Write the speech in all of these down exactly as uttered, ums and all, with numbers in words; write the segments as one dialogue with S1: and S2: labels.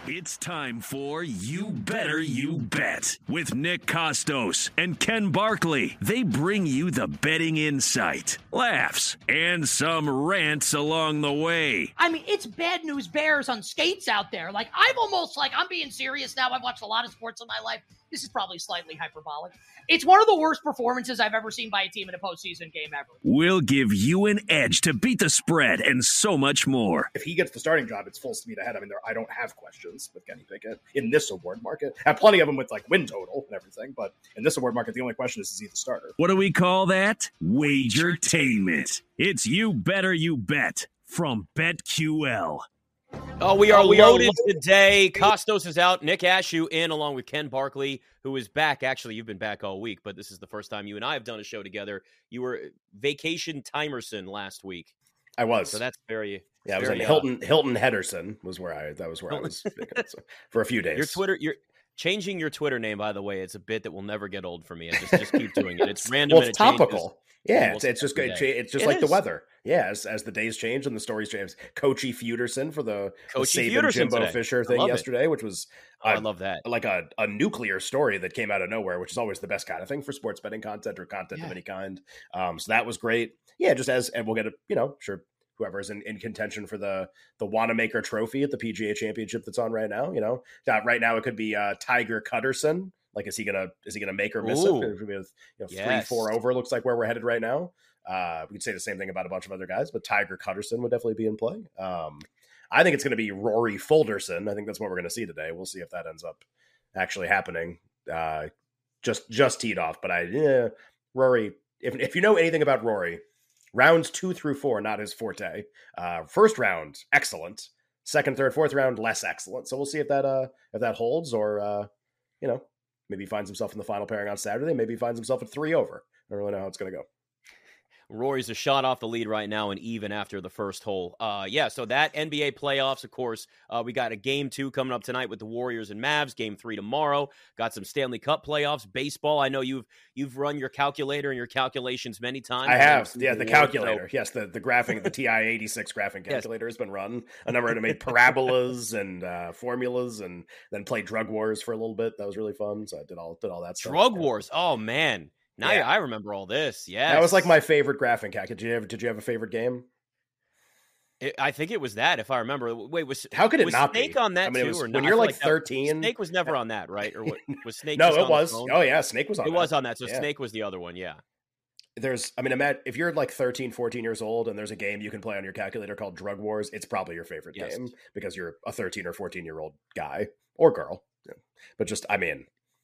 S1: It's time for You Better You Bet with Nick Costos and Ken Barkley. They bring you the betting insight, laughs, and some rants along the way.
S2: I mean, it's bad news bears on skates out there. Like, I'm almost like, I'm being serious now. I've watched a lot of sports in my life. This is probably slightly hyperbolic. It's one of the worst performances I've ever seen by a team in a postseason game ever.
S1: We'll give you an edge to beat the spread and so much more.
S3: If he gets the starting job, it's full speed ahead. I mean, there, I don't have questions with Kenny Pickett in this award market. I have plenty of them with like win total and everything, but in this award market, the only question is, is he the starter?
S1: What do we call that? Wagertainment. It's You Better You Bet from BetQL.
S4: Oh, we are, oh, we loaded, are loaded today. Costos is out. Nick Ashew in along with Ken Barkley, who is back. Actually, you've been back all week, but this is the first time you and I have done a show together. You were vacation Timerson last week.
S3: I was.
S4: So that's very
S3: yeah. I was in Hilton. Uh, Hilton Henderson was where I. That was where I was so, for a few days.
S4: Your Twitter. You're changing your Twitter name, by the way. It's a bit that will never get old for me. I just just keep doing it. It's random.
S3: Well,
S4: it's
S3: and it topical. Yeah, it's, it's just it's, it's just
S4: it
S3: like
S4: is.
S3: the weather. Yeah, as, as the days change and the stories change. Coachy Feuderson for the, the
S4: Saban
S3: Saban Jimbo
S4: today.
S3: Fisher thing yesterday,
S4: it.
S3: which was
S4: oh,
S3: a,
S4: I love that.
S3: Like a, a nuclear story that came out of nowhere, which is always the best kind of thing for sports betting content or content
S4: yeah.
S3: of any kind. Um, so that was great. Yeah, just as and we'll get a you know sure. Whoever's in, in contention for the the Wanamaker Trophy at the P G A Championship that's on right now, you know, uh, right now it could be uh, Tiger Cutterson. Like, is he gonna is he gonna make or miss
S4: Ooh.
S3: it? With, you know,
S4: yes.
S3: three four over looks like where we're headed right now. Uh, we could say the same thing about a bunch of other guys, but Tiger Cutterson would definitely be in play. Um, I think it's going to be Rory Fulderson. I think that's what we're going to see today. We'll see if that ends up actually happening. Uh, just just teed off, but I yeah, Rory. If if you know anything about Rory. Rounds two through four, not his forte. Uh, first round, excellent. Second, third, fourth round, less excellent. So we'll see if that uh, if that holds, or uh, you know, maybe he finds himself in the final pairing on Saturday. Maybe he finds himself at three over. I don't really know how it's going to go.
S4: Rory's a shot off the lead right now and even after the first hole. Uh, yeah, so that N B A playoffs, of course, uh, we got a game two coming up tonight with the Warriors and Mavs, game three tomorrow. Got some Stanley Cup playoffs, baseball. I know you've you've run your calculator and your calculations many times.
S3: I have, yeah, the calculator. So. Yes, the, the graphing, the T I eighty-six graphing calculator yes. has been run. A number of made parabolas and uh, formulas and then played Drug Wars for a little bit. That was really fun. So I did all did all that stuff.
S4: Drug Wars, oh, man. Now yeah. I remember all this. Yeah,
S3: that was like my favorite graphing calc. Did you have Did you have a favorite game?
S4: It, I think it was that, if I remember. Wait, was
S3: how could it
S4: was
S3: not
S4: Snake
S3: be?
S4: on that
S3: I mean,
S4: too?
S3: Was,
S4: or
S3: when
S4: not?
S3: you're like,
S4: like
S3: thirteen,
S4: that, Snake was never on that, right? Or what was Snake?
S3: no,
S4: just
S3: it
S4: on
S3: was.
S4: The phone?
S3: Oh yeah, Snake was on.
S4: It
S3: that.
S4: was on that. So
S3: yeah.
S4: Snake was the other one. Yeah.
S3: There's, I mean, Matt, if you're like thirteen, fourteen years old and there's a game you can play on your calculator called Drug Wars, it's probably your favorite yes. game because you're a thirteen or fourteen year old guy or girl. But just, I mean,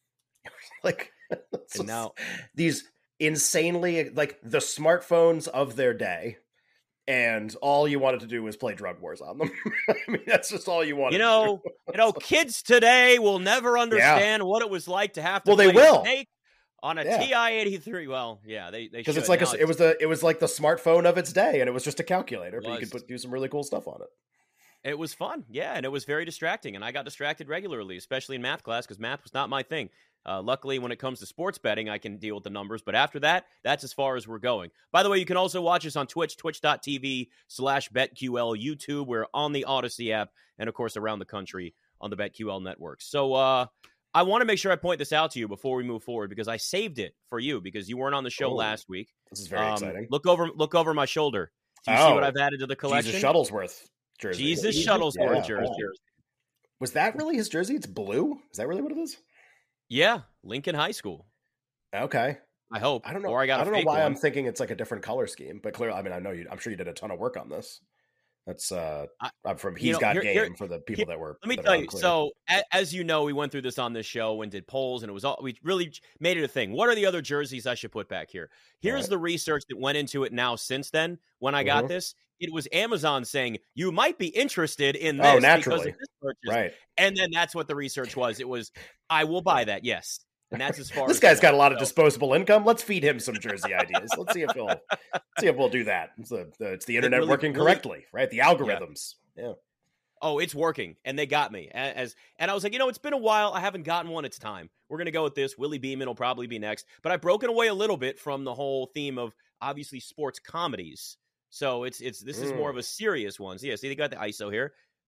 S3: like,
S4: and now
S3: these insanely, like, the smartphones of their day, and all you wanted to do was play Drug Wars on them. I mean, that's just all you wanted
S4: you know,
S3: to do.
S4: You know, kids today will never understand yeah. what it was like to have to
S3: well,
S4: play
S3: they will.
S4: Snake on a yeah. T I eighty-three. Well, yeah, they they
S3: because it's like a, it was the it was like the smartphone of its day, and it was just a calculator, but you could put, do some really cool stuff on it.
S4: It was fun, yeah, and it was very distracting, and I got distracted regularly, especially in math class, because math was not my thing. Uh, luckily, when it comes to sports betting, I can deal with the numbers, but after that, that's as far as we're going. By the way, you can also watch us on Twitch, twitch.tv slash BetQL, YouTube. We're on the Odyssey app, and of course, around the country on the BetQL network. So, uh, I want to make sure I point this out to you before we move forward, because I saved it for you, because you weren't on the show oh, last week.
S3: This is very um, exciting.
S4: Look over, look over my shoulder. Do you
S3: oh,
S4: see what I've added to the collection?
S3: Jesus Shuttlesworth jersey.
S4: Jesus Shuttlesworth
S3: yeah.
S4: jersey.
S3: Was that really his jersey? It's blue? Is that really what it is?
S4: Yeah, Lincoln High School.
S3: Okay.
S4: I hope.
S3: I don't know.
S4: Or I got
S3: I don't
S4: a
S3: know why
S4: one.
S3: I'm thinking it's like a different color scheme, but clearly, I mean, I know you. I'm sure you did a ton of work on this. That's uh, I, I'm from He's
S4: you know,
S3: Got
S4: here,
S3: Game
S4: here,
S3: for the people
S4: here,
S3: that were.
S4: Let me
S3: that
S4: tell you. So, as you know, we went through this on this show and did polls, and it was all we really made it a thing. What are the other jerseys I should put back here? Here's right. the research that went into it now. Since then, when I mm-hmm. got this, it was Amazon saying you might be interested in this
S3: oh, naturally.
S4: because of this purchase,
S3: right?
S4: And then that's what the research was. It was I will buy that. Yes. And that's as far
S3: this
S4: as
S3: guy's got a lot of disposable income. Let's feed him some jersey ideas. Let's see if he'll see if we'll do that. It's the, the, it's the internet it really, working really, correctly, right? The algorithms. Yeah. yeah.
S4: Oh, it's working, and they got me. As and I was like, you know, it's been a while. I haven't gotten one. It's time. We're gonna go with this. Willie Beeman will probably be next. But I've broken away a little bit from the whole theme of obviously sports comedies. So it's it's this is mm. more of a serious one. So yeah, see, they got the I S O here.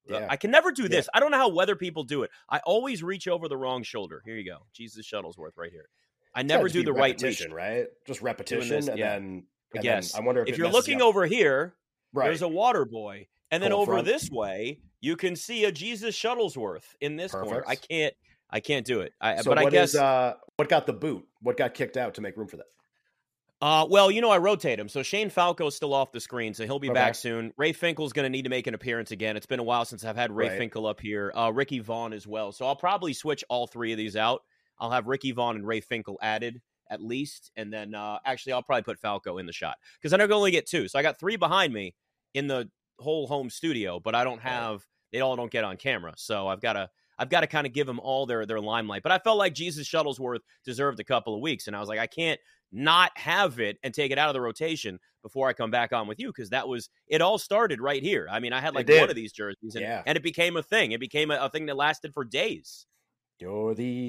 S3: Yeah.
S4: I can never do this.
S3: Yeah.
S4: I don't know how weather people do it. I always reach over the wrong shoulder. Here you go. Jesus Shuttlesworth right here. I never do the right
S3: repetition,
S4: reach.
S3: right? Just repetition,
S4: this,
S3: and
S4: yeah.
S3: then
S4: I
S3: and
S4: guess.
S3: Then I wonder if,
S4: if
S3: it
S4: you're
S3: messes
S4: looking
S3: up.
S4: over here,
S3: right.
S4: there's a water boy, and then
S3: Cold
S4: over
S3: front.
S4: this way, you can see a Jesus Shuttlesworth in this
S3: Perfect.
S4: corner. I can't, I can't do it. I,
S3: So
S4: but
S3: what
S4: I guess
S3: is, uh, what got the boot? What got kicked out to make room for that?
S4: Uh, well, you know, I rotate him. So Shane Falco's still off the screen, so he'll be
S3: Okay.
S4: back soon. Ray Finkel's going to need to make an appearance again. It's been a while since I've had Ray
S3: Right.
S4: Finkel up here. Uh, Ricky Vaughn as well. So I'll probably switch all three of these out. I'll have Ricky Vaughn and Ray Finkel added at least. And then uh, actually, I'll probably put Falco in the shot because I know I can only get two. So I got three behind me in the whole home studio, but I don't have, they all don't get on camera. So I've got to, I've got to kind of give them all their, their limelight. But I felt like Jesus Shuttlesworth deserved a couple of weeks. And I was like, I can't not have it and take it out of the rotation before I come back on with you, because that was, it all started right here. I mean, I had like one of these jerseys and,
S3: Yeah.
S4: and it became a thing. It became a, a thing that lasted for days.
S3: You're the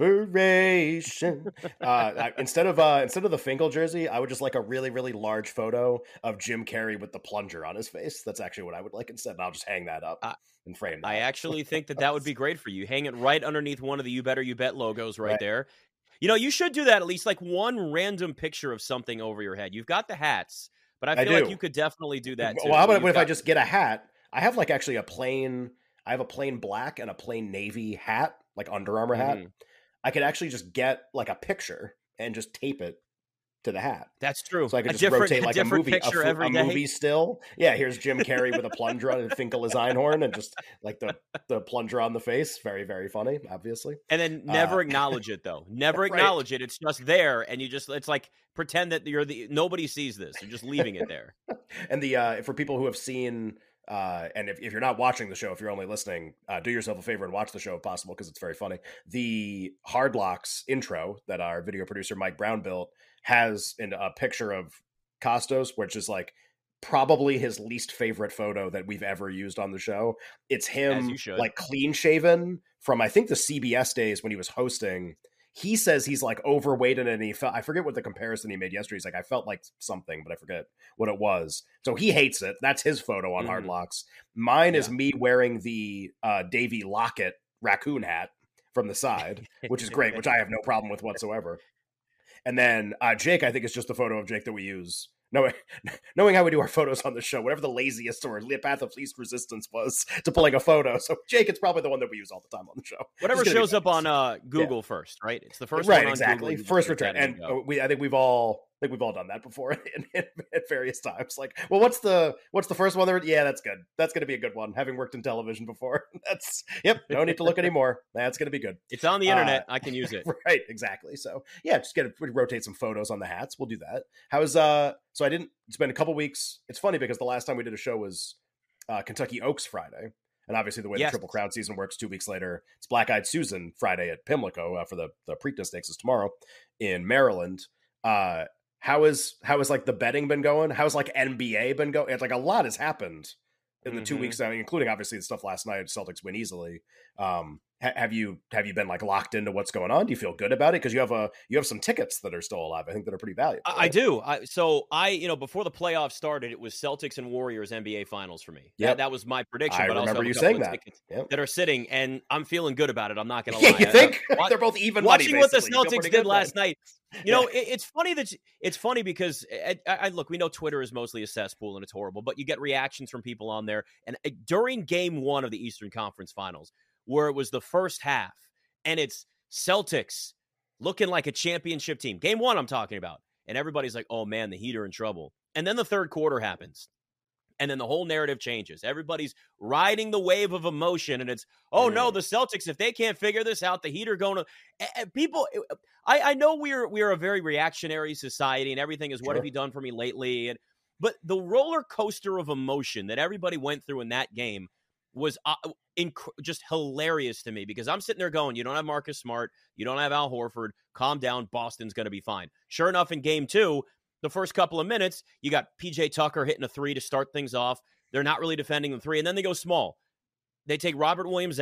S3: inspiration. uh, I, instead of uh, instead of the Finkel jersey, I would just like a really, really large photo of Jim Carrey with the plunger on his face. That's actually what I would like instead. And I'll just hang that up
S4: I,
S3: and frame that.
S4: I actually think that that would be great for you. Hang it right underneath one of the You Better You Bet logos right,
S3: Right.
S4: there. You know, you should do that, at least like one random picture of something over your head. You've got the hats, but I
S3: I
S4: feel like
S3: do.
S4: you could definitely do that too.
S3: Well, how about
S4: You've
S3: what if I
S4: got-
S3: just get a hat? I have like actually a plain. I have a plain black and a plain navy hat, like Under Armour hat.
S4: Mhm.
S3: I could actually just get like a picture and just tape it to the hat.
S4: That's true.
S3: So I could
S4: a
S3: just
S4: different,
S3: rotate like a,
S4: different
S3: movie, a,
S4: picture
S3: fu-
S4: every
S3: a
S4: day.
S3: movie still. Yeah, here's Jim Carrey with a plunger on and Finkel is Einhorn and just like the, the plunger on the face. Very, very funny, obviously.
S4: And then never
S3: Uh,
S4: acknowledge it though. Never
S3: Right.
S4: acknowledge it. It's just there, and you just it's like pretend that you're the nobody sees this. You're just leaving it there.
S3: And the uh, for people who have seen, uh, and if, if you're not watching the show, if you're only listening, uh, do yourself a favor and watch the show if possible, because it's very funny. The Hard Locks intro that our video producer Mike Brown built has in a picture of Costos, which is like probably his least favorite photo that we've ever used on the show. It's
S4: As
S3: him
S4: you should.
S3: like clean shaven from I think the C B S days when he was hosting. He says he's like overweight and he felt, I forget what the comparison he made yesterday. He's like, I felt like something, but I forget what it was. So he hates it. That's his photo on
S4: Mhm.
S3: Hard Locks. Mine is
S4: Yeah.
S3: me wearing the uh, Davy Lockett raccoon hat from the side, which is great, which I have no problem with whatsoever. And then uh, Jake, I think, is just the photo of Jake that we use. Knowing, knowing how we do our photos on the show, whatever the laziest or the path of least resistance was to pulling a photo. So Jake, it's probably the one that we use all the time on the show.
S4: Whatever
S3: It's gonna be
S4: shows up
S3: fun.
S4: on uh, Google first, right? It's the first
S3: right,
S4: one on
S3: exactly.
S4: Google, you
S3: First
S4: just click
S3: return,
S4: that
S3: and
S4: go.
S3: uh, we I think we've all I think we've all done that before in, in, at various times. Like, well, what's the what's the first one? There, yeah, that's good. That's going to be a good one. Having worked in television before, that's yep. No need to look anymore. That's going to be good.
S4: It's on the
S3: uh,
S4: internet. I can use it.
S3: Right, exactly. So yeah, just get to rotate some photos on the hats. We'll do that. How's uh? So I didn't. It's been a couple weeks. It's funny because the last time we did a show was uh, Kentucky Oaks Friday. And obviously, the way
S4: Yes.
S3: the Triple Crown season works, two weeks later, it's Black Eyed Susan Friday at Pimlico uh, for the the Preakness Stakes is tomorrow in Maryland. Uh, how is how is like the betting been going? How's like N B A been going? It's like a lot has happened in the two
S4: Mhm.
S3: weeks, I mean, including obviously the stuff last night. Celtics win easily. Um, ha- have you have you been like locked into what's going on? Do you feel good about it? Because you have a you have some tickets that are still alive. I think that are pretty valuable.
S4: I, I
S3: right?
S4: do. I, so I, you know, before the playoffs started, it was Celtics and Warriors N B A Finals for me.
S3: Yep.
S4: That, that was my prediction.
S3: I
S4: but I also
S3: remember
S4: have a
S3: you
S4: couple
S3: saying
S4: of
S3: that.
S4: tickets
S3: Yep.
S4: that are sitting, and I'm feeling good about it. I'm not going to
S3: Yeah,
S4: lie.
S3: you
S4: I-
S3: think
S4: I-
S3: they're both even money?
S4: Watching what the
S3: basically. You feel
S4: Celtics
S3: pretty
S4: did
S3: good
S4: last
S3: then.
S4: night, you know, it, it's funny that you, it's funny because I, I look, we know Twitter is mostly a cesspool and it's horrible, but you get reactions from people on there. And uh, during Game One of the Eastern Conference Finals, where it was the first half, and it's Celtics looking like a championship team. Game One, I'm talking about, and everybody's like, "Oh man, the Heat are in trouble." And then the third quarter happens. And then the whole narrative changes. Everybody's riding the wave of emotion, and it's, oh no, the Celtics, if they can't figure this out, the Heat are going to. And people, I, I know we're we're a very reactionary society, and everything is what
S3: Sure.
S4: have you done for me lately? And but the roller coaster of emotion that everybody went through in that game was uh, inc- just hilarious to me, because I'm sitting there going, you don't have Marcus Smart, you don't have Al Horford, calm down, Boston's going to be fine. Sure enough, in game two, the first couple of minutes, you got P J Tucker hitting a three to start things off. They're not really defending the three, and then they go small. They take Robert Williams out.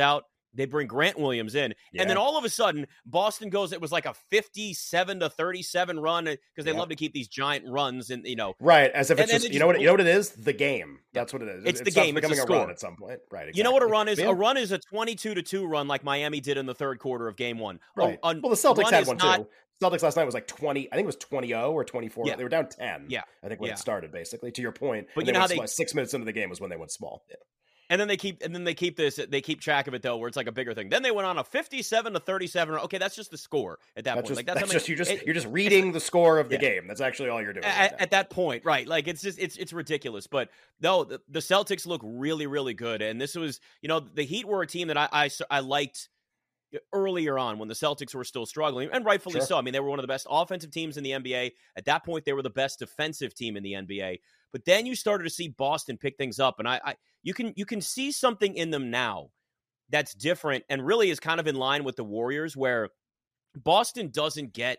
S4: They bring Grant Williams in.
S3: Yeah.
S4: And then all of a sudden, Boston goes, it was like a fifty-seven to thirty-seven run because they
S3: Yep.
S4: love to keep these giant runs and, you know.
S3: Right. As if it's
S4: and
S3: just,
S4: they
S3: you know
S4: just-
S3: what, you know what it is? The game. That's what it is.
S4: It's
S3: it
S4: the
S3: starts
S4: game. It's a
S3: becoming a,
S4: score.
S3: run at some point. Right. Exactly.
S4: You know what a run is?
S3: Yeah.
S4: A run is a twenty-two to two run like Miami did in the third quarter of game one.
S3: Right.
S4: A, a
S3: well, the Celtics
S4: run
S3: had
S4: is
S3: one
S4: not-
S3: too. Celtics last night was like twenty, I think it was twenty oh or twenty-four.
S4: Yeah.
S3: They were down ten.
S4: Yeah.
S3: I think when
S4: Yeah.
S3: it started, basically, to your point.
S4: But
S3: And
S4: you know how
S3: went
S4: they-
S3: sm- six minutes into the game was when they went small. Yeah.
S4: And then they keep and then they keep this they keep track of it though, where it's like a bigger thing. Then they went on a fifty-seven to thirty-seven. Okay, that's just the score at that
S3: That's
S4: point.
S3: just,
S4: like
S3: that's
S4: something-
S3: just you just
S4: it-
S3: you're just reading the score of the
S4: Yeah.
S3: game. That's actually all you're doing. right
S4: at,
S3: now.
S4: at that point, right? Like it's just it's it's ridiculous. But no, the, the Celtics look really really good, and this was you know the Heat were a team that I I, I liked earlier on when the Celtics were still struggling, and rightfully
S3: Sure.
S4: so. I mean, they were one of the best offensive teams in the N B A. At that point, they were the best defensive team in the N B A. But then you started to see Boston pick things up, and I, I you can you can see something in them now that's different and really is kind of in line with the Warriors, where Boston doesn't get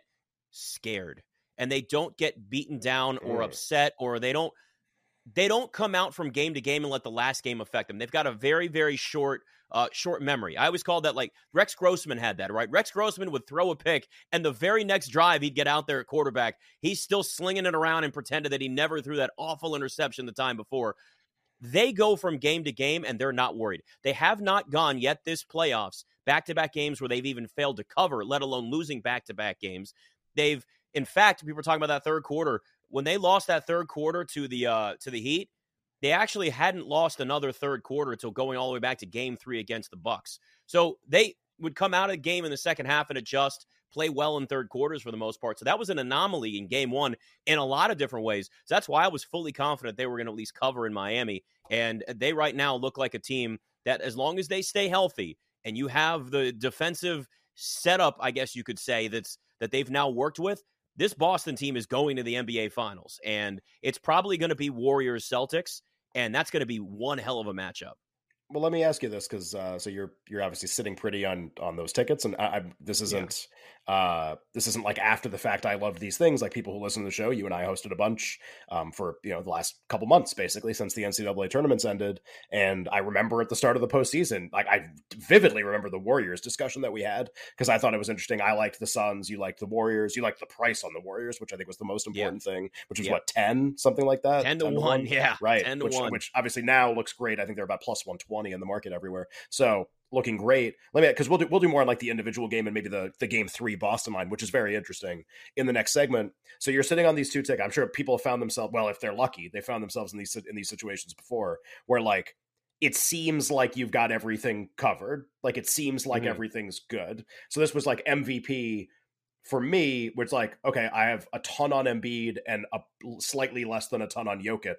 S4: scared and they don't get beaten down or
S3: Mm.
S4: upset, or they don't they don't come out from game to game and let the last game affect them. They've got a very, very short, uh, short memory. I always called that like Rex Grossman had that, right? Rex Grossman would throw a pick, and the very next drive he'd get out there at quarterback. He's still slinging it around and pretended that he never threw that awful interception the time before. They go from game to game, and they're not worried. They have not gone yet this playoffs, back-to-back games where they've even failed to cover, let alone losing back-to-back games. They've, in fact, people were talking about that third quarter. When they lost that third quarter to the uh, to the Heat, they actually hadn't lost another third quarter until going all the way back to game three against the Bucks. So they would come out of the game in the second half and adjust, play well in third quarters for the most part. So that was an anomaly in game one in a lot of different ways. So that's why I was fully confident they were going to at least cover in Miami. And they right now look like a team that, as long as they stay healthy and you have the defensive setup, I guess you could say, that's that they've now worked with, this Boston team is going to the N B A Finals. And it's probably going to be Warriors-Celtics, and that's going to be one hell of a matchup.
S3: Well, let me ask you this, because uh, so you're you're obviously sitting pretty on on those tickets, and I, I this isn't yeah. uh, this isn't like after the fact. I love these things. Like people who listen to the show, you and I hosted a bunch um, for you know the last couple months, basically since the N C double A tournaments ended. And I remember at the start of the postseason, like I vividly remember the Warriors discussion that we had, because I thought it was interesting. I liked the Suns, you liked the Warriors, you liked the price on the Warriors, which I think was the most important yeah. thing, which was yeah. what ten something like that,
S4: ten to one, yeah,
S3: right,
S4: ten to
S3: which,
S4: one,
S3: which obviously now looks great. I think they're about plus one twenty in the market everywhere. So looking great. Let me, because we'll do we'll do more on like the individual game and maybe the the game three Boston line, which is very interesting in the next segment. So you're sitting on these two tickets. I'm sure people have found themselves, well, if they're lucky, they found themselves in these in these situations before, where like it seems like you've got everything covered. Like it seems like mm-hmm. everything's good. So this was like M V P for me, where it's like, okay, I have a ton on Embiid and a slightly less than a ton on Jokic.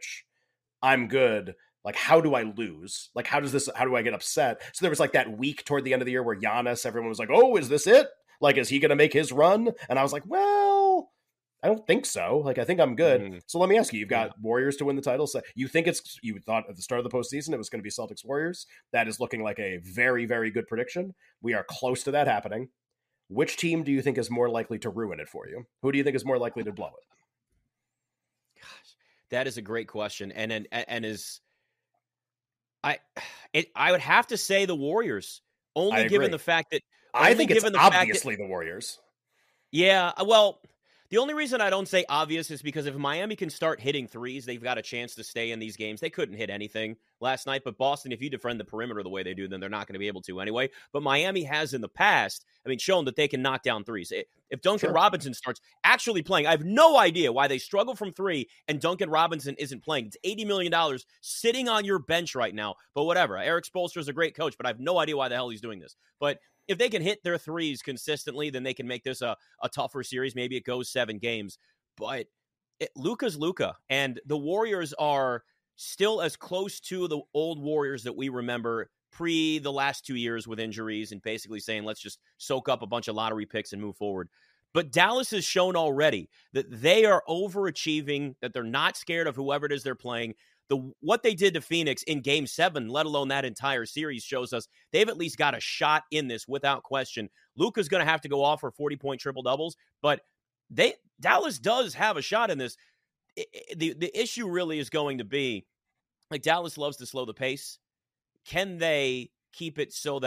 S3: I'm good. Like, how do I lose? Like, how does this, how do I get upset? So there was like that week toward the end of the year where Giannis, everyone was like, oh, is this it? Like, is he going to make his run? And I was like, well, I don't think so. Like, I think I'm good. Mm-hmm. So let me ask you, you've got yeah. Warriors to win the title. So you think it's, you thought at the start of the postseason, it was going to be Celtics Warriors. That is looking like a very, very good prediction. We are close to that happening. Which team do you think is more likely to ruin it for you? Who do you think is more likely to blow it?
S4: Gosh, that is a great question. And, and, and is, I, it, I would have to say the Warriors, only given the fact that
S3: I think it's obviously that, the Warriors.
S4: Yeah, well, the only reason I don't say obvious is because if Miami can start hitting threes, they've got a chance to stay in these games. They couldn't hit anything last night, but Boston, if you defend the perimeter the way they do, then they're not going to be able to anyway. But Miami has in the past, I mean, shown that they can knock down threes. If Duncan sure. Robinson starts actually playing, I have no idea why they struggle from three and Duncan Robinson isn't playing. It's eighty million dollars sitting on your bench right now, but whatever. Eric Spoelstra is a great coach, but I have no idea why the hell he's doing this. But if they can hit their threes consistently, then they can make this a, a tougher series. Maybe it goes seven games. But it, Luka's Luka, and the Warriors are still as close to the old Warriors that we remember pre the last two years with injuries and basically saying, let's just soak up a bunch of lottery picks and move forward. But Dallas has shown already that they are overachieving, that they're not scared of whoever it is they're playing. The what they did to Phoenix in game seven, let alone that entire series, shows us they've at least got a shot in this without question. Luka's going to have to go off for forty-point triple-doubles, but they Dallas does have a shot in this. It, it, the, the issue really is going to be, like, Dallas loves to slow the pace. Can they keep it so that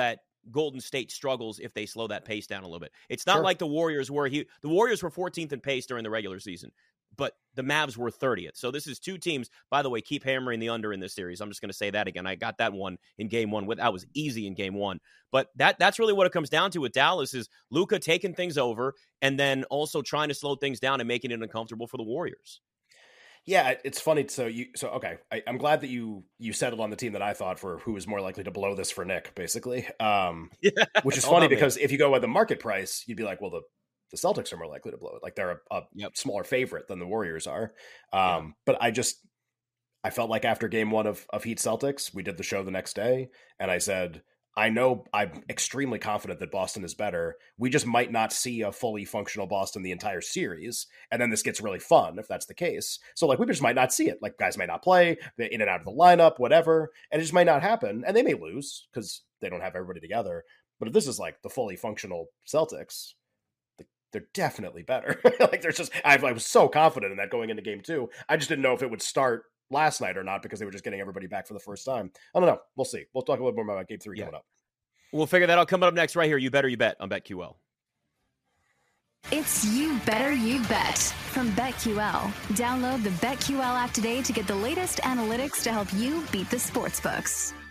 S4: Golden State struggles if they slow that pace down a little bit. It's not
S3: Sure.
S4: like the Warriors were he the Warriors were fourteenth in pace during the regular season, but the Mavs were thirtieth. So this is two teams, by the way, keep hammering the under in this series. I'm just going to say that again. I got that one in game one. With, that was easy in game one. But that that's really what it comes down to with Dallas is Luka taking things over and then also trying to slow things down and making it uncomfortable for the Warriors.
S3: Yeah, it's funny. So you, so okay, I, I'm glad that you you settled on the team that I thought for who was more likely to blow this for Nick, basically. Um,
S4: Yeah,
S3: which is
S4: hold
S3: funny
S4: on, man.
S3: because if you go by the market price, you'd be like, well, the the Celtics are more likely to blow it. Like they're a, a
S4: Yep.
S3: smaller favorite than the Warriors are. Um,
S4: Yeah.
S3: But I just I felt like after game one of of Heat Celtics, we did the show the next day, and I said, I know I'm extremely confident that Boston is better. We just might not see a fully functional Boston the entire series. And then this gets really fun if that's the case. So like we just might not see it. Like guys might not play, they're in and out of the lineup, whatever. And it just might not happen. And they may lose because they don't have everybody together. But if this is like the fully functional Celtics, they're definitely better. Like there's just, I, I was so confident in that going into game two. I just didn't know if it would start last night or not because they were just getting everybody back for the first time. I don't know. We'll see. We'll talk a little more about game three
S4: Yeah.
S3: coming up.
S4: We'll figure that out coming up next right here. You Better You Bet on BetQL.
S5: It's You Better You Bet from BetQL. Download the BetQL app today to get the latest analytics to help you beat the sportsbooks.